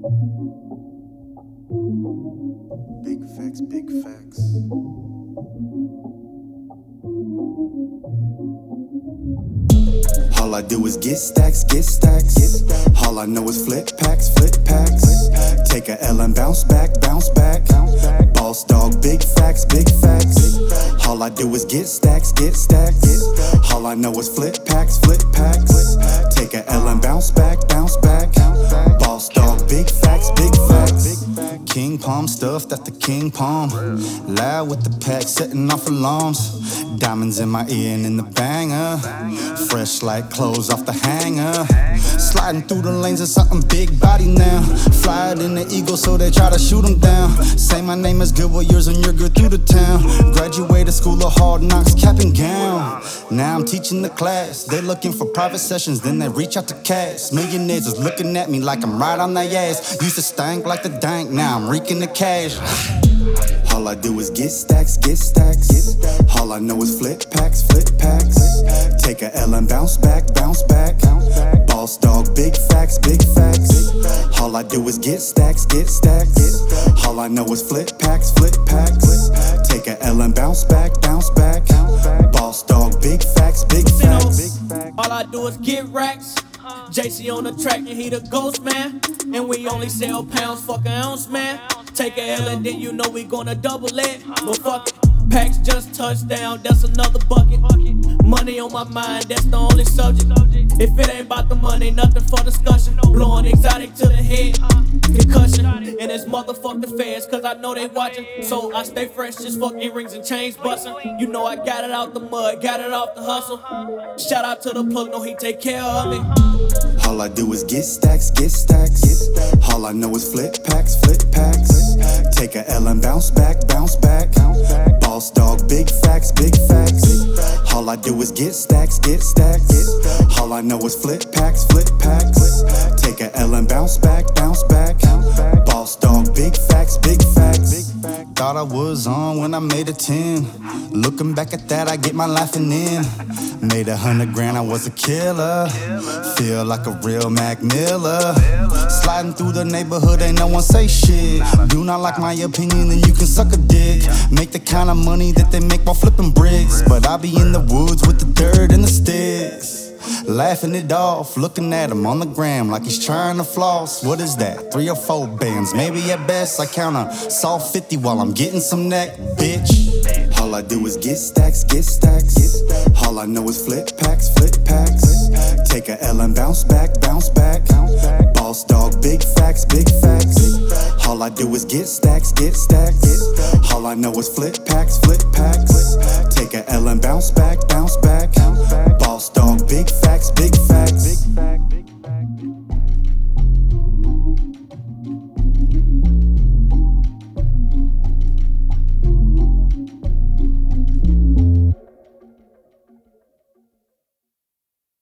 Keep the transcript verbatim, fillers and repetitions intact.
Big facts, big facts. All I do is get stacks, get stacks. All I know is flip packs, flip packs. Take a L and bounce back, bounce back. Boss dog, big facts, big facts. All I do is get stacks, get stacks. All I know is flip packs, flip packs. Take a L and bounce back, bounce back. Boss dog, big facts, big facts. King Palm stuff, that's the King Palm. Loud with the pack, setting off alarms. Diamonds in my ear and in the banger. Fresh like clothes off the hanger. Sliding through the lanes of something big body now. Fly it in the eagle so they try to shoot them down. Say my name is good, what yours and you're good through the town. Graduated school of hard knocks, cap and gown. Now I'm teaching the class. They looking for private sessions, then they reach out to cash. Millionaires is looking at me like I'm right on their ass. Used to stank like the dank, now I'm reeking the cash. All I do is get stacks, get stacks. All I know is flip packs, flip packs. Take a L and bounce back, bounce back. Boss dog, big facts, big facts. All I do is get stacks, get stacks. All I know is flip packs, flip packs. Take a L and bounce back, bounce back. Boss dog, big facts, big facts. All I do is get racks. J C on the track and he the ghost man. And we only sell pounds, fuck an ounce man. Take a L and then you know we gonna double it. But fuck it, packs just touched down, that's another bucket. Money on my mind, that's the only subject. If it ain't about the money, nothing for discussion. Blowing exotic to the head, concussion. And it's motherfuck the feds, cause I know they watching. So I stay fresh, just fuck earrings and chains bustin'. You know I got it out the mud, got it off the hustle. Shout out to the plug, know he take care of me. All I do is get stacks, get stacks. All I know is flip packs, flip packs. Take a L and bounce back, bounce back. Boss dog, big facts, big facts. All I do is get stacks, get stacks. All I know is flip packs, flip packs. Take a L and bounce back, bounce back. Boss dog, big facts, big facts. Thought I was on when I made a ten. Looking back at that, I get my laughing in. Made a hundred grand, I was a killer. Feel like a real Mac Miller. Sliding through the neighborhood, ain't no one say shit. Do not like my opinion, then you can suck a dick. Make the kind of money that they make while flipping bricks. But I be in the woods with the dirt and the sticks. Laughing it off, looking at him on the gram like he's trying to floss. What is that? Three or four bands, maybe at best. I count a soft fifty while I'm getting some neck, bitch. All I do is get stacks, get stacks. All I know is flip packs, flip packs. Take a L and bounce back, bounce back. Boss dog, big facts, big facts. All I do is get stacks, get stacks. All I know is flip packs, flip packs. Take a L and bounce back, bounce back. Boss dog, big facts, big facts.